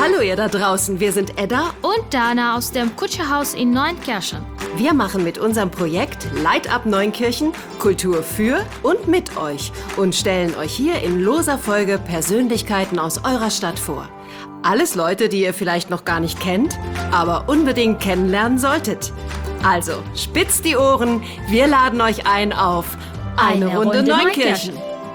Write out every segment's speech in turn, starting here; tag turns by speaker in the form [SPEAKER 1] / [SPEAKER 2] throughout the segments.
[SPEAKER 1] Hallo ihr da draußen, wir sind Edda
[SPEAKER 2] und Dana aus dem Kutscherhaus in Neunkirchen.
[SPEAKER 1] Wir machen mit unserem Projekt Light Up Neunkirchen Kultur für und mit euch und stellen euch hier in loser Folge Persönlichkeiten aus eurer Stadt vor. Alles Leute, die ihr vielleicht noch gar nicht kennt, aber unbedingt kennenlernen solltet. Also, spitzt die Ohren, wir laden euch ein auf eine Runde Neunkirchen.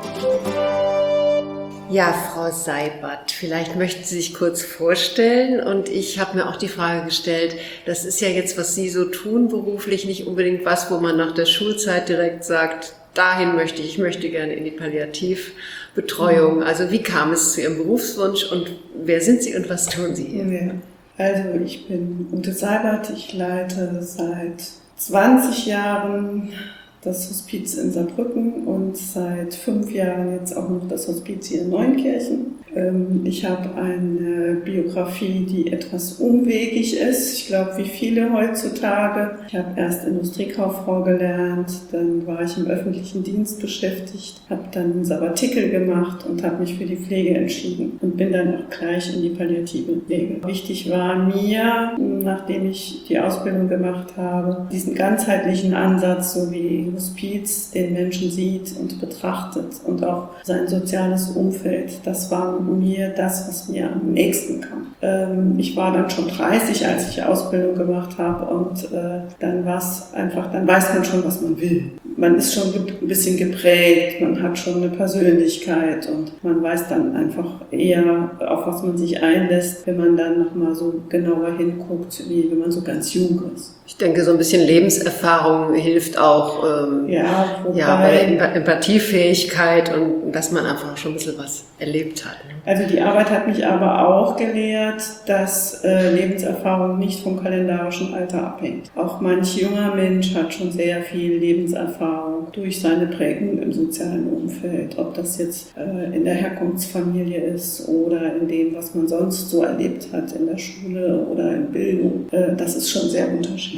[SPEAKER 1] Ja, Frau Seibert, vielleicht möchten Sie sich kurz vorstellen, und ich habe mir auch die Frage gestellt, das ist ja jetzt, was Sie so tun beruflich, nicht unbedingt was, wo man nach der Schulzeit direkt sagt, dahin möchte ich möchte gerne in die Palliativbetreuung. Also wie kam es zu Ihrem Berufswunsch und wer sind Sie und was tun Sie hier?
[SPEAKER 3] Ja. Also ich bin Ute Seibert, ich leite seit 20 Jahren das Hospiz in Saarbrücken und seit 5 Jahren jetzt auch noch das Hospiz hier in Neunkirchen. Ich habe eine Biografie, die etwas umwegig ist. Ich glaube, wie viele heutzutage. Ich habe erst Industriekauffrau gelernt, dann war ich im öffentlichen Dienst beschäftigt, habe dann ein Sabbatikel gemacht und habe mich für die Pflege entschieden und bin dann auch gleich in die palliative Pflege. Wichtig war mir, nachdem ich die Ausbildung gemacht habe, diesen ganzheitlichen Ansatz, so wie Hospiz den Menschen sieht und betrachtet und auch sein soziales Umfeld. Das war mir das, was mir am nächsten kam. Ich war dann schon 30, als ich Ausbildung gemacht habe und dann war es einfach, dann weiß man schon, was man will. Man ist schon ein bisschen geprägt, man hat schon eine Persönlichkeit und man weiß dann einfach eher, auf was man sich einlässt, wenn man dann nochmal so genauer hinguckt, wie wenn man so ganz jung ist.
[SPEAKER 1] Ich denke, so ein bisschen Lebenserfahrung hilft auch bei der Empathiefähigkeit und dass man einfach schon ein bisschen was erlebt hat. Ne?
[SPEAKER 3] Also die Arbeit hat mich aber auch gelehrt, dass Lebenserfahrung nicht vom kalendarischen Alter abhängt. Auch manch junger Mensch hat schon sehr viel Lebenserfahrung durch seine Prägung im sozialen Umfeld. Ob das jetzt in der Herkunftsfamilie ist oder in dem, was man sonst so erlebt hat in der Schule oder in Bildung. Das ist schon sehr unterschiedlich.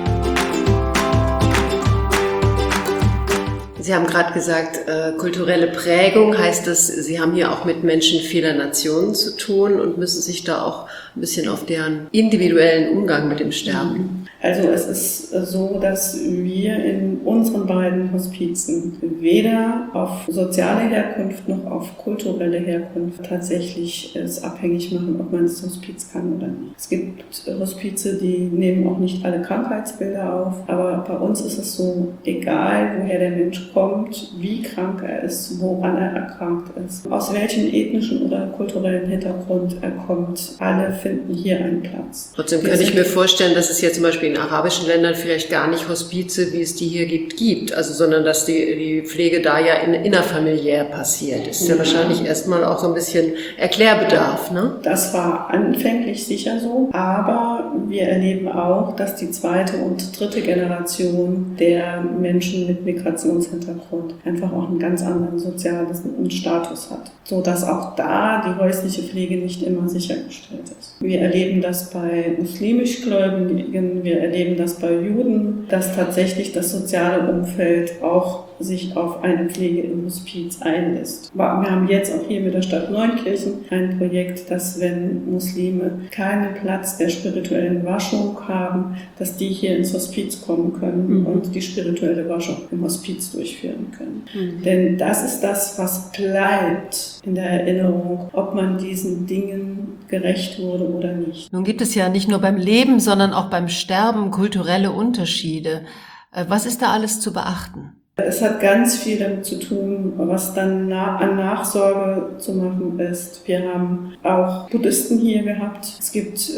[SPEAKER 1] Sie haben gerade gesagt, kulturelle Prägung heißt das, Sie haben hier auch mit Menschen vieler Nationen zu tun und müssen sich da auch ein bisschen auf deren individuellen Umgang mit dem Sterben.
[SPEAKER 3] Also es ist so, dass wir in unseren beiden Hospizen weder auf soziale Herkunft noch auf kulturelle Herkunft tatsächlich es abhängig machen, ob man das Hospiz kann oder nicht. Es gibt Hospize, die nehmen auch nicht alle Krankheitsbilder auf, aber bei uns ist es so, egal woher der Mensch kommt, wie krank er ist, woran er erkrankt ist, aus welchem ethnischen oder kulturellen Hintergrund er kommt, alle finden hier einen Platz.
[SPEAKER 1] Trotzdem könnte ich mir vorstellen, dass es hier zum Beispiel in arabischen Ländern vielleicht gar nicht Hospize, wie es die hier gibt, also sondern dass die Pflege da ja innerfamiliär passiert. Das ist ja wahrscheinlich erstmal auch so ein bisschen Erklärbedarf, ne?
[SPEAKER 3] Das war anfänglich sicher so, aber wir erleben auch, dass die 2. und 3. Generation der Menschen mit Migrationshintergrund einfach auch einen ganz anderen sozialen Status hat, sodass auch da die häusliche Pflege nicht immer sichergestellt ist. Wir erleben das bei muslimischgläubigen, wir erleben das bei Juden, dass tatsächlich das soziale Umfeld auch sich auf eine Pflege im Hospiz einlässt. Wir haben jetzt auch hier mit der Stadt Neunkirchen ein Projekt, dass wenn Muslime keinen Platz der spirituellen Waschung haben, dass die hier ins Hospiz kommen können und die spirituelle Waschung im Hospiz durchführen können. Denn das ist das, was bleibt in der Erinnerung, ob man diesen Dingen gerecht wurde oder nicht.
[SPEAKER 4] Nun gibt es ja nicht nur beim Leben, sondern auch beim Sterben kulturelle Unterschiede. Was ist da alles zu beachten?
[SPEAKER 3] Es hat ganz viel damit zu tun, was dann an Nachsorge zu machen ist. Wir haben auch Buddhisten hier gehabt. Es gibt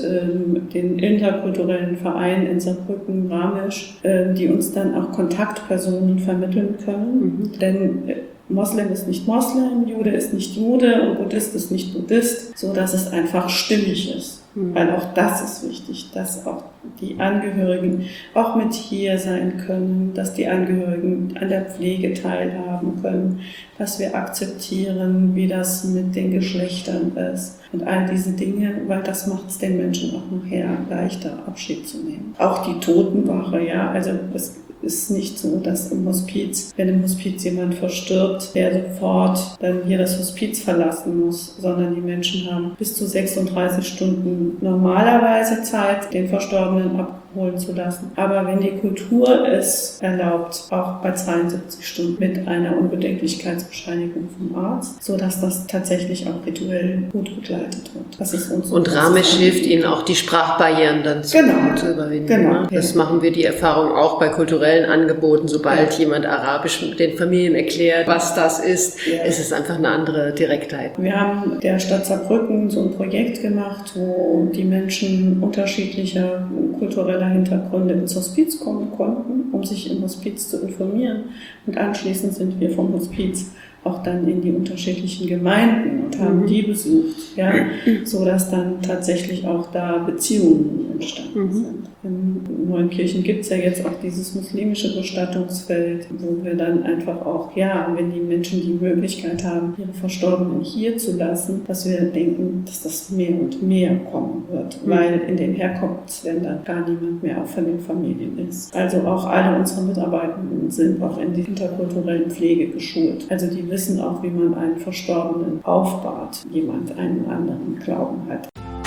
[SPEAKER 3] den interkulturellen Verein in Saarbrücken, Ramesh, die uns dann auch Kontaktpersonen vermitteln können. Denn Moslem ist nicht Moslem, Jude ist nicht Jude und Buddhist ist nicht Buddhist, so dass es einfach stimmig ist. Weil auch das ist wichtig, dass auch die Angehörigen auch mit hier sein können, dass die Angehörigen an der Pflege teilhaben können, dass wir akzeptieren, wie das mit den Geschlechtern ist und all diese Dinge, weil das macht es den Menschen auch nachher leichter, Abschied zu nehmen. Auch die Totenwache, ja, also ist nicht so, dass im Hospiz, wenn im Hospiz jemand verstirbt, der sofort dann hier das Hospiz verlassen muss, sondern die Menschen haben bis zu 36 Stunden normalerweise Zeit, den Verstorbenen abholen zu lassen. Aber wenn die Kultur es erlaubt, auch bei 72 Stunden mit einer Unbedenklichkeitsbescheinigung vom Arzt, sodass das tatsächlich auch rituell gut begleitet wird. Das ist uns
[SPEAKER 1] und Ramesh hilft Ihnen auch, die Sprachbarrieren dann zu überwinden.
[SPEAKER 3] Genau.
[SPEAKER 1] Ne? Das machen wir die Erfahrung auch bei kulturellen Angeboten. Sobald jemand Arabisch den Familien erklärt, was das ist, ist es einfach eine andere Direktheit.
[SPEAKER 3] Wir haben der Stadt Saarbrücken so ein Projekt gemacht, wo die Menschen unterschiedlicher kultureller Hintergründe ins Hospiz kommen konnten, um sich im Hospiz zu informieren. Und anschließend sind wir vom Hospiz auch dann in die unterschiedlichen Gemeinden und haben die besucht, ja, so dass dann tatsächlich auch da Beziehungen entstanden sind. In Neunkirchen gibt es ja jetzt auch dieses muslimische Bestattungsfeld, wo wir dann einfach auch, wenn die Menschen die Möglichkeit haben, ihre Verstorbenen hier zu lassen, dass wir denken, dass das mehr und mehr kommen wird, weil in den Herkunftsländern gar niemand mehr auch von den Familien ist. Also auch alle unsere Mitarbeitenden sind auch in die interkulturellen Pflege geschult. Also die wissen auch, wie man einen Verstorbenen aufbahrt, jemand einen anderen Glauben hat.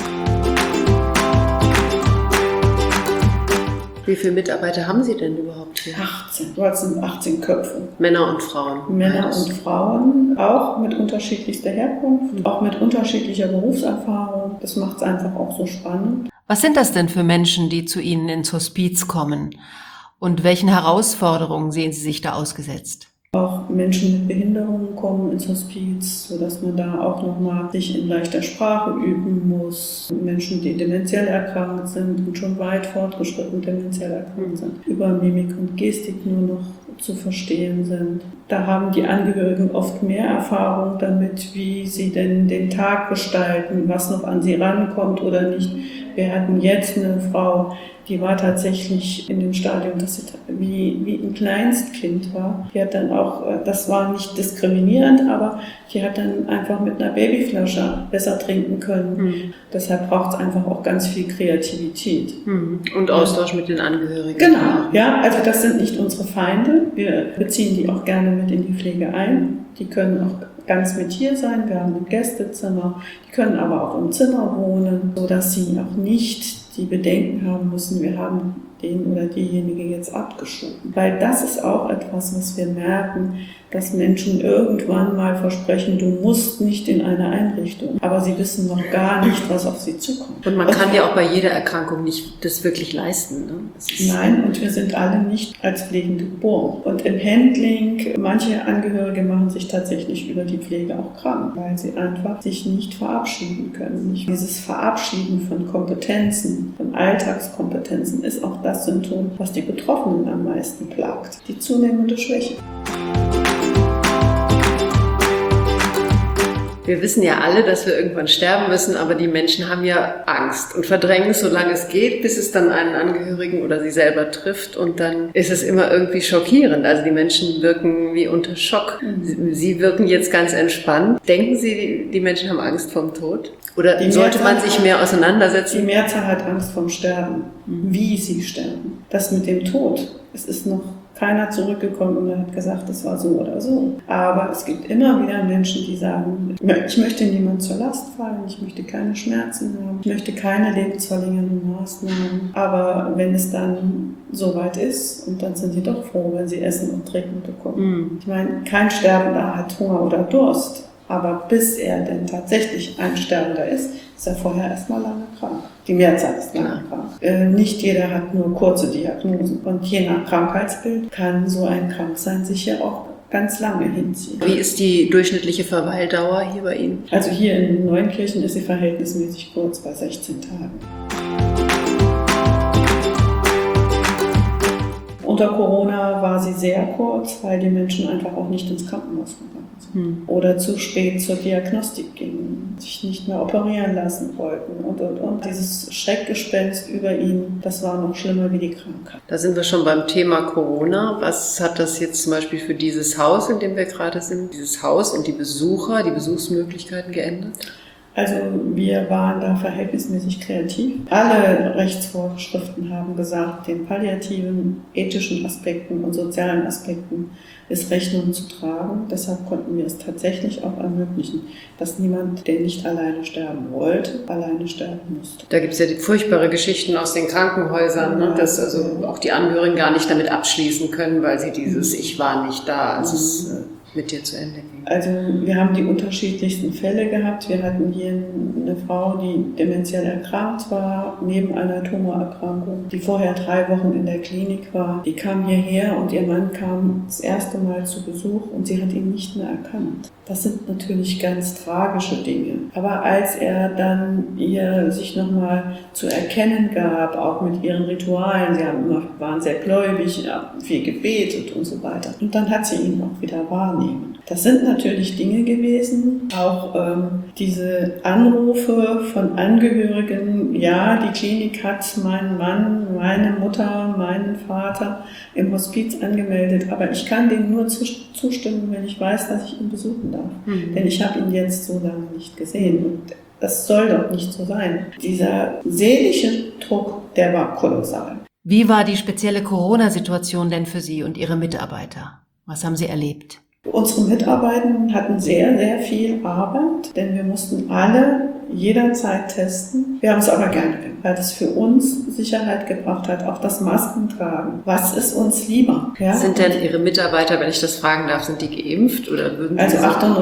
[SPEAKER 1] Wie viele Mitarbeiter haben Sie denn überhaupt hier?
[SPEAKER 3] 18. Dort sind 18 Köpfe.
[SPEAKER 1] Männer und Frauen.
[SPEAKER 3] Männer und Frauen, auch mit unterschiedlichster Herkunft, auch mit unterschiedlicher Berufserfahrung. Das macht es einfach auch so spannend.
[SPEAKER 4] Was sind das denn für Menschen, die zu Ihnen ins Hospiz kommen? Und welchen Herausforderungen sehen Sie sich da ausgesetzt?
[SPEAKER 3] Auch Menschen mit Behinderungen kommen ins Hospiz, sodass man da auch nochmal sich in leichter Sprache üben muss. Menschen, die dementiell erkrankt sind und schon weit fortgeschritten dementiell erkrankt sind, über Mimik und Gestik nur noch zu verstehen sind. Da haben die Angehörigen oft mehr Erfahrung damit, wie sie denn den Tag gestalten, was noch an sie rankommt oder nicht. Wir hatten jetzt eine Frau, die war tatsächlich in dem Stadium, dass sie wie ein Kleinstkind war. Die hat dann auch, das war nicht diskriminierend, aber die hat dann einfach mit einer Babyflasche besser trinken können. Deshalb braucht es einfach auch ganz viel Kreativität.
[SPEAKER 1] Und Austausch mit den Angehörigen.
[SPEAKER 3] Genau, ja, also das sind nicht unsere Feinde. Wir beziehen die auch gerne mit in die Pflege ein. Die können auch ganz mit hier sein. Wir haben ein Gästezimmer. Die können aber auch im Zimmer wohnen, sodass sie auch nicht die Bedenken haben müssen, wir haben den oder diejenige jetzt abgeschoben. Weil das ist auch etwas, was wir merken, dass Menschen irgendwann mal versprechen, du musst nicht in eine Einrichtung. Aber sie wissen noch gar nicht, was auf sie zukommt.
[SPEAKER 1] Und man kann ja auch bei jeder Erkrankung nicht das wirklich leisten. Ne?
[SPEAKER 3] Nein, und wir sind alle nicht als Pflegende geboren. Und im Handling, manche Angehörige machen sich tatsächlich über die Pflege auch krank, weil sie einfach sich nicht verabschieden können. Dieses Verabschieden von Kompetenzen, von Alltagskompetenzen ist auch das Symptom, was die Betroffenen am meisten plagt. Die zunehmende Schwäche.
[SPEAKER 1] Wir wissen ja alle, dass wir irgendwann sterben müssen, aber die Menschen haben ja Angst und verdrängen es, solange es geht, bis es dann einen Angehörigen oder sie selber trifft, und dann ist es immer irgendwie schockierend. Also die Menschen wirken wie unter Schock. Sie wirken jetzt ganz entspannt. Denken Sie, die Menschen haben Angst vorm Tod? Oder sollte man sich mehr auseinandersetzen?
[SPEAKER 3] Die Mehrzahl hat Angst vorm Sterben. Wie sie sterben. Das mit dem Tod, es ist noch keiner zurückgekommen und hat gesagt, das war so oder so. Aber es gibt immer wieder Menschen, die sagen, ich möchte niemand zur Last fallen, ich möchte keine Schmerzen haben, ich möchte keine lebensverlängernden Maßnahmen. Aber wenn es dann soweit ist, und dann sind sie doch froh, wenn sie Essen und Trinken bekommen. Ich meine, kein Sterbender hat Hunger oder Durst. Aber bis er denn tatsächlich ein Sterbender ist er vorher erstmal lange krank. Die Mehrzahl ist lange krank. Nicht jeder hat nur kurze Diagnosen. Und je nach Krankheitsbild kann so ein Kranksein sich ja auch ganz lange hinziehen.
[SPEAKER 1] Wie ist die durchschnittliche Verweildauer hier bei Ihnen?
[SPEAKER 3] Also hier in Neunkirchen ist sie verhältnismäßig kurz, bei 16 Tagen. Unter Corona war sie sehr kurz, weil die Menschen einfach auch nicht ins Krankenhaus gegangen sind. Oder zu spät zur Diagnostik gingen, sich nicht mehr operieren lassen wollten und. Dieses Schreckgespenst über ihn, das war noch schlimmer wie die Krankheit.
[SPEAKER 1] Da sind wir schon beim Thema Corona. Was hat das jetzt zum Beispiel für dieses Haus, in dem wir gerade sind, dieses Haus und die Besucher, die Besuchsmöglichkeiten geändert?
[SPEAKER 3] Also wir waren da verhältnismäßig kreativ. Alle Rechtsvorschriften haben gesagt, den palliativen, ethischen Aspekten und sozialen Aspekten ist Rechnung zu tragen. Deshalb konnten wir es tatsächlich auch ermöglichen, dass niemand, der nicht alleine sterben wollte, alleine sterben musste.
[SPEAKER 1] Da gibt es ja die furchtbare Geschichten aus den Krankenhäusern, ne? Dass also auch die Angehörigen gar nicht damit abschließen können, weil sie dieses Ich war nicht da, als es mit dir zu Ende ging.
[SPEAKER 3] Also wir haben die unterschiedlichsten Fälle gehabt. Wir hatten hier eine Frau, die dementiell erkrankt war, neben einer Tumorerkrankung, die vorher 3 Wochen in der Klinik war. Die kam hierher und ihr Mann kam das erste Mal zu Besuch und sie hat ihn nicht mehr erkannt. Das sind natürlich ganz tragische Dinge. Aber als er dann ihr sich nochmal zu erkennen gab, auch mit ihren Ritualen, waren sehr gläubig, viel gebetet und so weiter. Und dann hat sie ihn auch wieder wahrnehmen. Das sind natürlich Dinge gewesen, auch diese Anrufe von Angehörigen, ja, die Klinik hat meinen Mann, meine Mutter, meinen Vater im Hospiz angemeldet, aber ich kann denen nur zustimmen, wenn ich weiß, dass ich ihn besuchen darf. Denn ich habe ihn jetzt so lange nicht gesehen und das soll doch nicht so sein. Dieser seelische Druck, der war kolossal.
[SPEAKER 4] Wie war die spezielle Corona-Situation denn für Sie und Ihre Mitarbeiter? Was haben Sie erlebt?
[SPEAKER 3] Unsere Mitarbeitenden hatten sehr, sehr viel Arbeit, denn wir mussten alle jederzeit testen. Wir haben es aber gerne gemacht, weil es für uns Sicherheit gebracht hat, auch das Maskentragen. Was ist uns lieber? Ja?
[SPEAKER 1] Sind denn Ihre Mitarbeiter, wenn ich das fragen darf, sind die geimpft oder würden Sie?
[SPEAKER 3] Also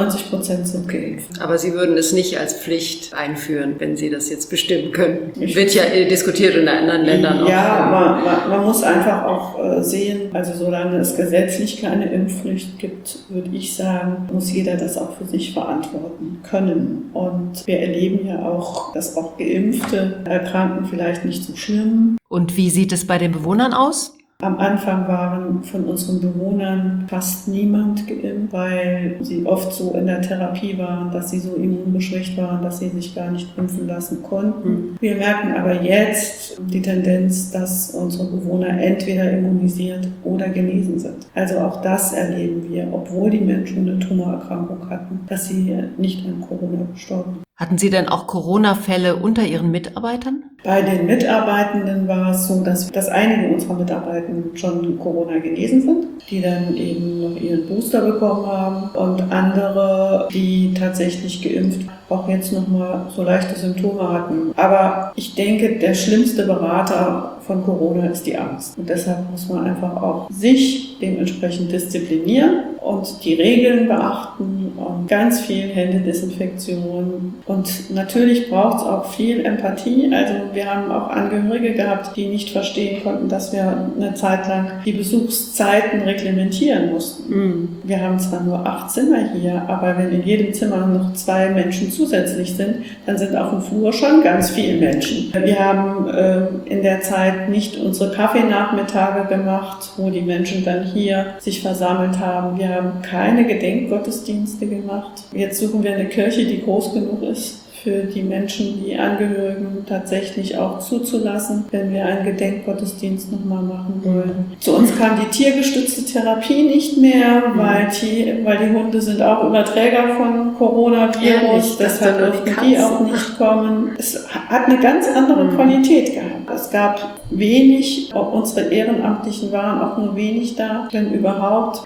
[SPEAKER 3] 98% sind geimpft.
[SPEAKER 1] Aber Sie würden es nicht als Pflicht einführen, wenn Sie das jetzt bestimmen können. Wird ja diskutiert in anderen Ländern auch.
[SPEAKER 3] Ja, man muss einfach auch sehen, also solange es gesetzlich keine Impfpflicht gibt, würde ich sagen, muss jeder das auch für sich verantworten können. Und wir erleben ja auch, dass auch Geimpfte erkranken vielleicht nicht so schlimm.
[SPEAKER 4] Und wie sieht es bei den Bewohnern aus?
[SPEAKER 3] Am Anfang waren von unseren Bewohnern fast niemand geimpft, weil sie oft so in der Therapie waren, dass sie so immungeschwächt waren, dass sie sich gar nicht impfen lassen konnten. Wir merken aber jetzt die Tendenz, dass unsere Bewohner entweder immunisiert oder genesen sind. Also auch das erleben wir, obwohl die Menschen eine Tumorerkrankung hatten, dass sie nicht an Corona gestorben sind.
[SPEAKER 4] Hatten Sie denn auch Corona-Fälle unter Ihren Mitarbeitern?
[SPEAKER 3] Bei den Mitarbeitenden war es so, dass einige unserer Mitarbeitenden schon Corona genesen sind, die dann eben noch ihren Booster bekommen haben und andere, die tatsächlich geimpft auch jetzt nochmal so leichte Symptome hatten. Aber ich denke, der schlimmste Berater von Corona ist die Angst. Und deshalb muss man einfach auch sich dementsprechend disziplinieren und die Regeln beachten und ganz viel Händedesinfektion. Und natürlich braucht es auch viel Empathie. Also wir haben auch Angehörige gehabt, die nicht verstehen konnten, dass wir eine Zeit lang die Besuchszeiten reglementieren mussten. Wir haben zwar nur 8 Zimmer hier, aber wenn in jedem Zimmer noch 2 Menschen zusätzlich sind, dann sind auf dem Flur schon ganz viele Menschen. Wir haben in der Zeit nicht unsere Kaffeenachmittage gemacht, wo die Menschen dann hier sich versammelt haben. Wir haben keine Gedenkgottesdienste gemacht. Jetzt suchen wir eine Kirche, die groß genug ist für die Menschen, die Angehörigen tatsächlich auch zuzulassen, wenn wir einen Gedenkgottesdienst nochmal machen wollen. Zu uns kam die tiergestützte Therapie nicht mehr, weil die Hunde sind auch Überträger von Coronavirus, deshalb durften die auch nicht kommen. Es hat eine ganz andere Qualität gehabt. Es gab wenig, unsere Ehrenamtlichen waren auch nur wenig da, wenn überhaupt.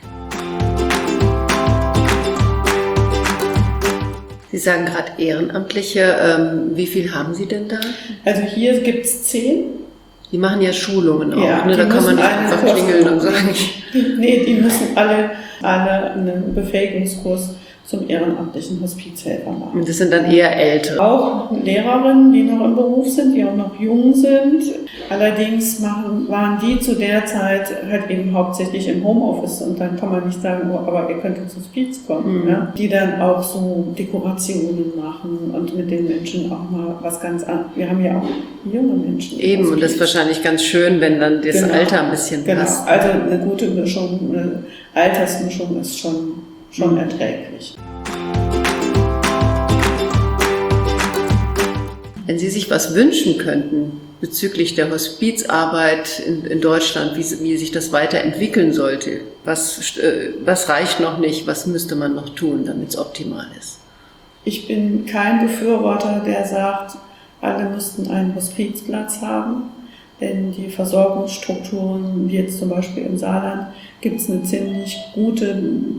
[SPEAKER 1] Sie sagen gerade Ehrenamtliche. Wie viel haben Sie denn da?
[SPEAKER 3] Also hier gibt es 10.
[SPEAKER 1] Die machen ja Schulungen auch,
[SPEAKER 3] ja,
[SPEAKER 1] ne? Da kann man nicht einfach klingeln und sagen.
[SPEAKER 3] Die müssen alle einen Befähigungskurs zum ehrenamtlichen Hospizhelfer machen.
[SPEAKER 1] Und das sind dann eher Ältere.
[SPEAKER 3] Auch Lehrerinnen, die noch im Beruf sind, die auch noch jung sind. Allerdings waren die zu der Zeit halt eben hauptsächlich im Homeoffice und dann kann man nicht sagen, oh, aber ihr könnt ins Hospiz kommen. Ja? Die dann auch so Dekorationen machen und mit den Menschen auch mal was ganz anderes. Wir haben ja auch junge Menschen.
[SPEAKER 1] Eben, und das ist wahrscheinlich ganz schön, wenn dann das Alter ein bisschen passt.
[SPEAKER 3] Also eine gute Mischung, eine Altersmischung ist schon erträglich.
[SPEAKER 1] Wenn Sie sich was wünschen könnten bezüglich der Hospizarbeit in Deutschland, wie sich das weiterentwickeln sollte, was reicht noch nicht, was müsste man noch tun, damit es optimal ist?
[SPEAKER 3] Ich bin kein Befürworter, der sagt, alle müssten einen Hospizplatz haben, denn die Versorgungsstrukturen, wie jetzt zum Beispiel im Saarland, gibt es eine ziemlich gute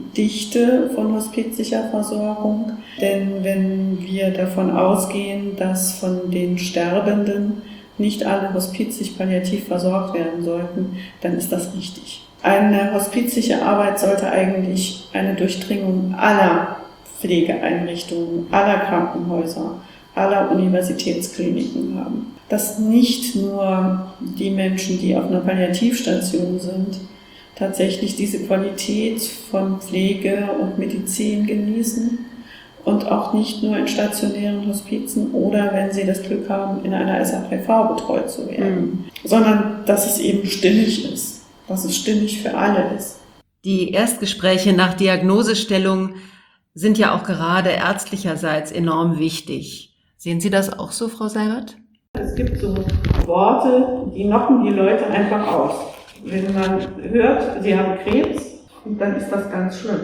[SPEAKER 3] Dichte von hospizsicher Versorgung. Denn wenn wir davon ausgehen, dass von den Sterbenden nicht alle hospizig palliativ versorgt werden sollten, dann ist das richtig. Eine hospizische Arbeit sollte eigentlich eine Durchdringung aller Pflegeeinrichtungen, aller Krankenhäuser, aller Universitätskliniken haben. Dass nicht nur die Menschen, die auf einer Palliativstation sind, tatsächlich diese Qualität von Pflege und Medizin genießen und auch nicht nur in stationären Hospizen oder, wenn sie das Glück haben, in einer SAPV betreut zu werden, sondern dass es eben stimmig ist, dass es stimmig für alle ist.
[SPEAKER 4] Die Erstgespräche nach Diagnosestellung sind ja auch gerade ärztlicherseits enorm wichtig. Sehen Sie das auch so, Frau Seibert?
[SPEAKER 3] Es gibt so Worte, die knocken die Leute einfach aus. Wenn man hört, sie haben Krebs, dann ist das ganz schlimm.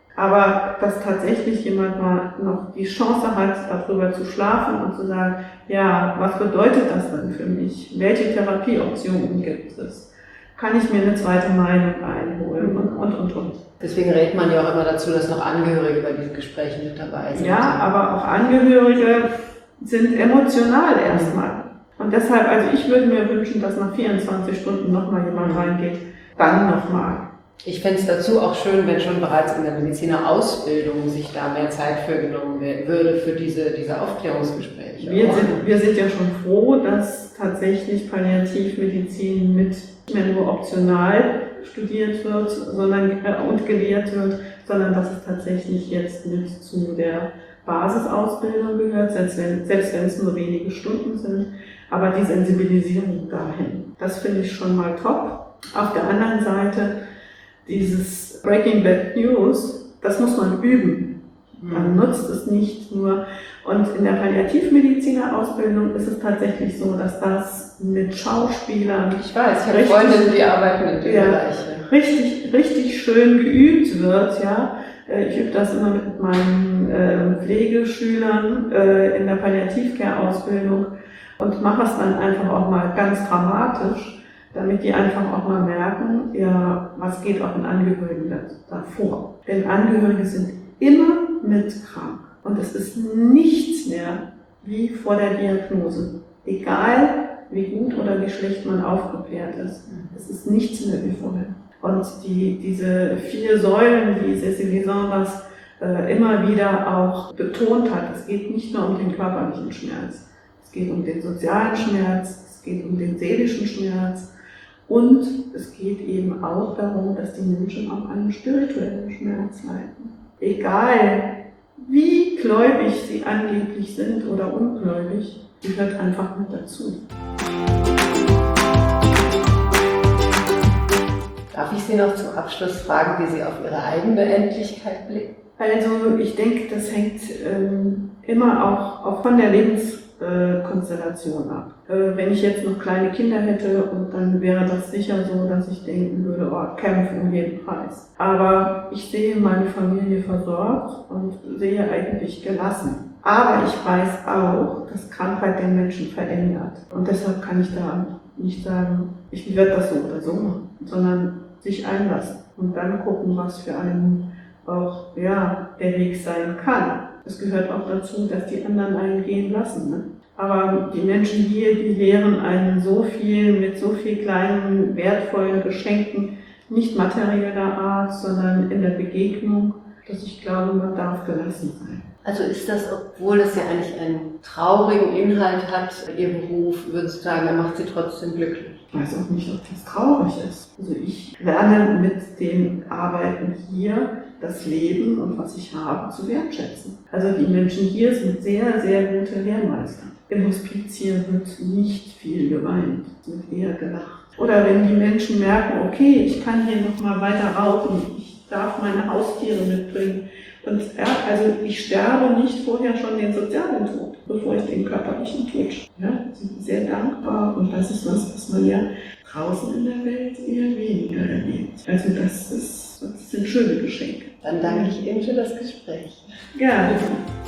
[SPEAKER 3] Aber dass tatsächlich jemand mal noch die Chance hat, darüber zu schlafen und zu sagen, ja, was bedeutet das denn für mich? Welche Therapieoptionen gibt es? Kann ich mir eine zweite Meinung einholen und.
[SPEAKER 4] Deswegen rät man ja auch immer dazu, dass noch Angehörige bei diesen Gesprächen mit dabei sind.
[SPEAKER 3] Ja, aber auch Angehörige sind emotional erstmal. Und deshalb, also ich würde mir wünschen, dass nach 24 Stunden nochmal jemand reingeht, dann nochmal.
[SPEAKER 4] Ich fände es dazu auch schön, wenn schon bereits in der Medizinerausbildung sich da mehr Zeit für genommen würde für diese Aufklärungsgespräche.
[SPEAKER 3] Wir sind ja schon froh, dass tatsächlich Palliativmedizin nicht mehr nur optional studiert wird und gelehrt wird, sondern dass es tatsächlich jetzt mit zu der Basisausbildung gehört, selbst wenn es nur wenige Stunden sind. Aber die Sensibilisierung dahin, das finde ich schon mal top. Auf der anderen Seite, dieses Breaking Bad News, das muss man üben. Man nutzt es nicht nur. Und in der Palliativmedizinerausbildung ist es tatsächlich so, dass das mit Schauspielern,
[SPEAKER 4] ich weiß, ich habe Freundinnen, die arbeiten in dem Bereich.
[SPEAKER 3] Richtig schön geübt wird, ja. Ich übe das immer mit meinen Pflegeschülern in der Palliativcare-Ausbildung und mache es dann einfach auch mal ganz dramatisch, damit die einfach auch mal merken, ja, was geht auch in Angehörigen davor. Denn Angehörige sind immer mit krank und es ist nichts mehr wie vor der Diagnose. Egal wie gut oder wie schlecht man aufgeklärt ist, es ist nichts mehr wie vorher. Und diese 4 Säulen, wie Cécile Saunders immer wieder auch betont hat, es geht nicht nur um den körperlichen Schmerz, es geht um den sozialen Schmerz, es geht um den seelischen Schmerz und es geht eben auch darum, dass die Menschen auch einen spirituellen Schmerz leiden. Egal wie gläubig sie angeblich sind oder ungläubig, gehört einfach mit dazu.
[SPEAKER 4] Darf ich Sie noch zum Abschluss fragen, wie Sie auf Ihre eigene Endlichkeit blicken?
[SPEAKER 3] Also ich denke, das hängt immer auch von der Lebenskonstellation ab. Wenn ich jetzt noch kleine Kinder hätte, und dann wäre das sicher so, dass ich denken würde, oh, kämpfen um jeden Preis. Aber ich sehe meine Familie versorgt und sehe eigentlich gelassen. Aber ich weiß auch, dass Krankheit den Menschen verändert. Und deshalb kann ich da nicht sagen, ich werde das so oder so machen, sondern sich einlassen und dann gucken, was für einen auch der Weg sein kann. Es gehört auch dazu, dass die anderen einen gehen lassen. Ne? Aber die Menschen hier, die lehren einen so viel mit so viel kleinen, wertvollen Geschenken, nicht materieller Art, sondern in der Begegnung, dass ich glaube, man darf gelassen sein.
[SPEAKER 4] Also ist das, obwohl es ja eigentlich einen traurigen Inhalt hat, Ihr Beruf, würdest du sagen, er macht Sie trotzdem glücklich?
[SPEAKER 3] Ich weiß auch nicht, ob das traurig ist. Also ich lerne mit dem Arbeiten hier das Leben und was ich habe zu wertschätzen. Also die Menschen hier sind sehr, sehr gute Lehrmeister. Im Hospiz hier wird nicht viel geweint, es wird eher gelacht. Oder wenn die Menschen merken, okay, ich kann hier noch mal weiter rauchen, ich darf meine Haustiere mitbringen. Und also ich sterbe nicht vorher schon den sozialen Tod, bevor ich den körperlichen Tod sterbe. Ja, sind sehr dankbar und das ist was man ja draußen in der Welt eher weniger erlebt. Also das sind schöne Geschenke.
[SPEAKER 4] Dann danke ich Ihnen für das Gespräch.
[SPEAKER 3] Gerne.